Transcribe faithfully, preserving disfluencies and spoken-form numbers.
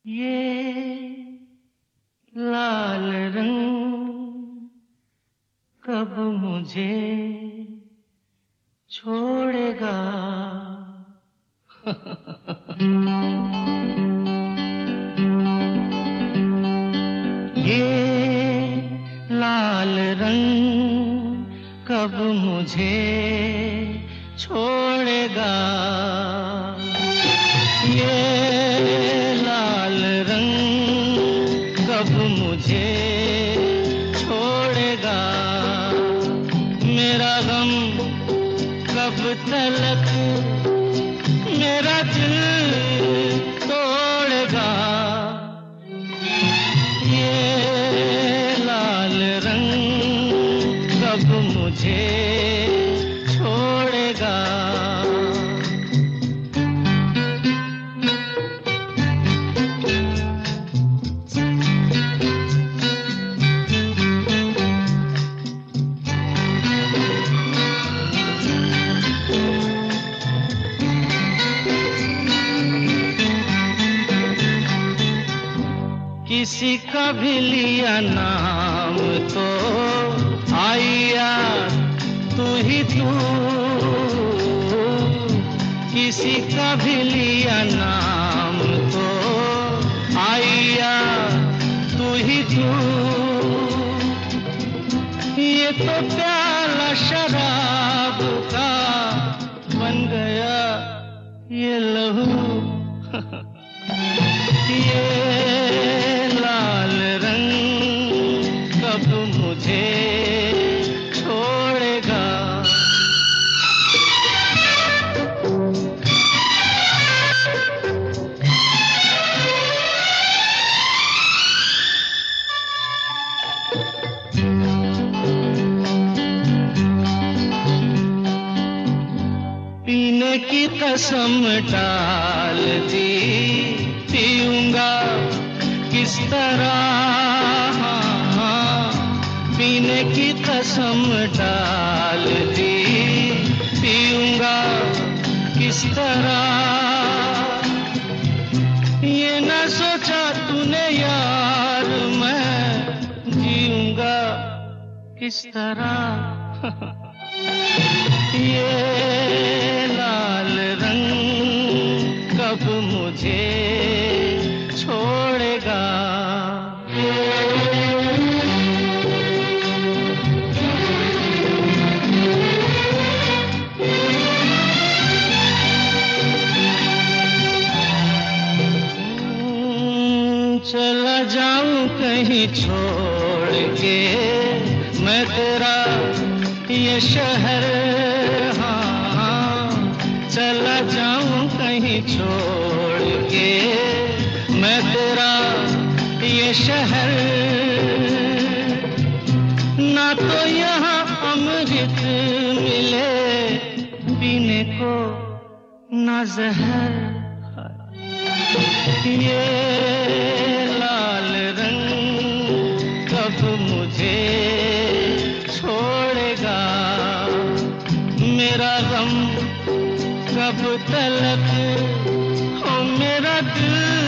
ये लाल रंग कब मुझे छोड़ेगा। ये लाल रंग कब मुझे छोड़ेगा। ये लाल रंग कब मुझे छोड़ेगा। मेरा गम कब तलक मेरा दिल तोड़ेगा। ये लाल रंग कब मुझे छोड़ेगा। किसी का भी लिया नाम तो आया तू ही तू। किसी का भी लिया नाम तो आया तू ही तू। ये तो प्याला शराब का बन गया ये लहू। ये लाल रंग कब मुझे छोड़ेगा। पीने की कसम डाल दी पीऊंगा किस तरह। पीने की कसम डाल दी पीऊंगा किस तरह। ये न सोचा तूने यार मैं जीऊंगा किस तरह। ये लाल रंग कब मुझे छोड़ेगा। चला जाऊं कहीं छोड़ के मैं तेरा ये शहर। हाँ चला जाऊं कहीं छोड़ के मैं तेरा ये शहर। ना तो यहाँ अमृत मिले पीने को ना जहर। ये लाल रंग कब मुझे छोड़ेगा। मेरा गम कब तलक हो मेरा दिल